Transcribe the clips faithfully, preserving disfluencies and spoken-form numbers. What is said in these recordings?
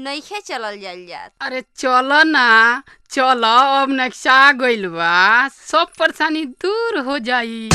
नइखे चलल जाइल जात। अरे चलो ना, चलो अब नक्शा गइल बा, सब परेशानी दूर हो जाई।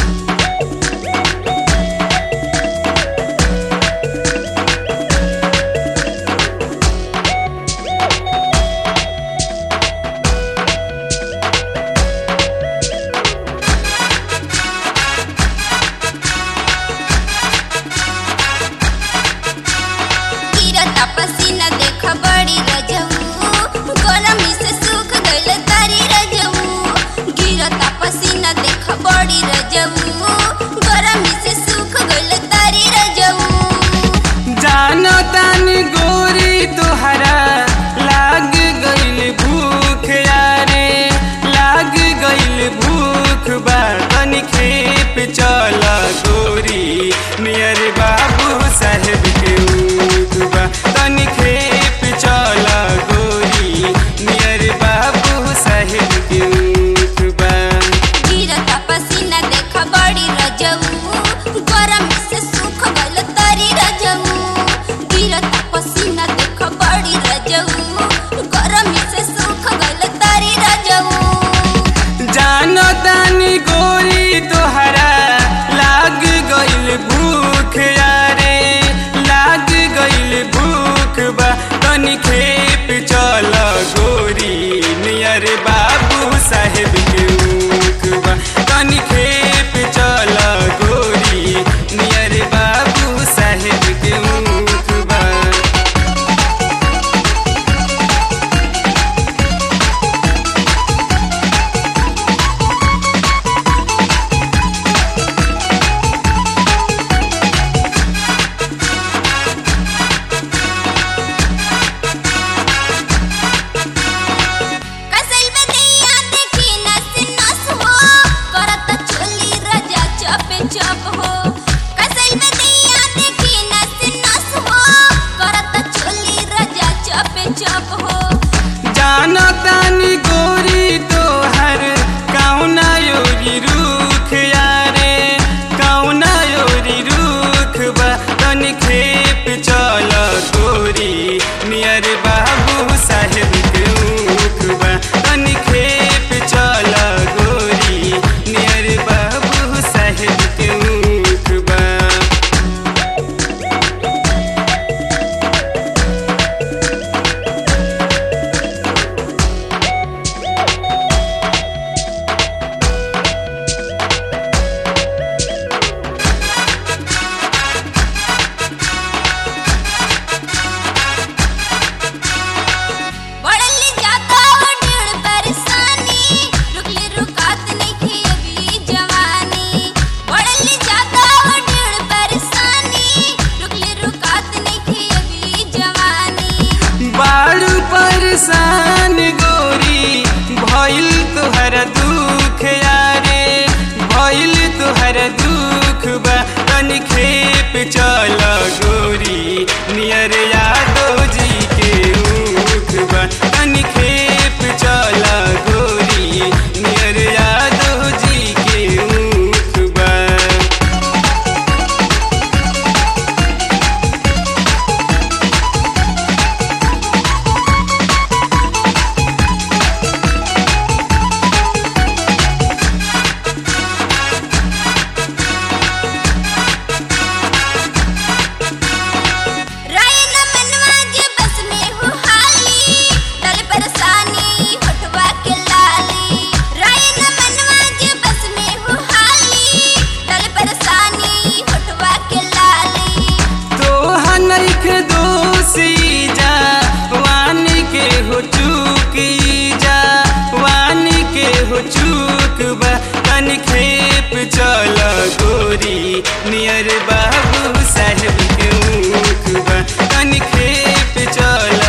नियर बाबू साहेब के मुख बा तनी खेप चल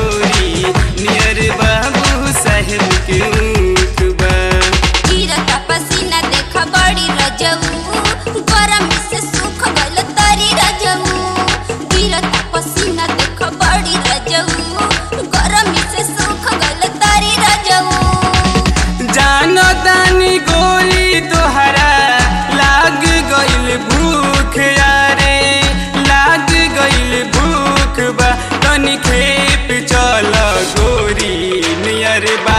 गोरी नियर बाबू साहेब के मुख बा गिरता पसीना देखा बड़ी रजऊ गरम से सूख गल तरी रजऊ गिरता पसीना देखा बड़ी रजऊ गरम से सूख गल तरी रजऊ जानो तानी गोरी तोहरा लाग गइल भूख यारे लाग गइल भूख बा तनी खेप नियर बा